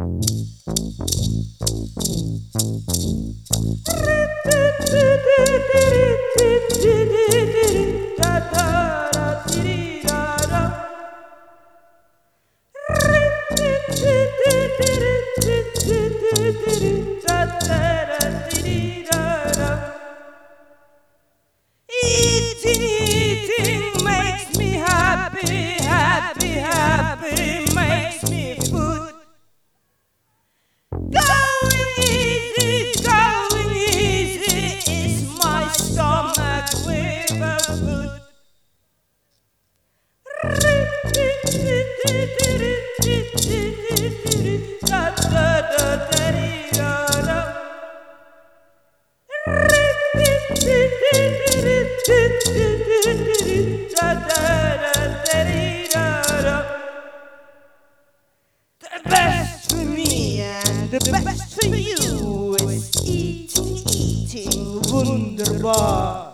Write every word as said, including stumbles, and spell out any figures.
Eating, eating makes me happy, happy, happy, makes me food. Going easy, going easy is my stomach with a food. The best for me and the best for you is eating, eating, wunderbar.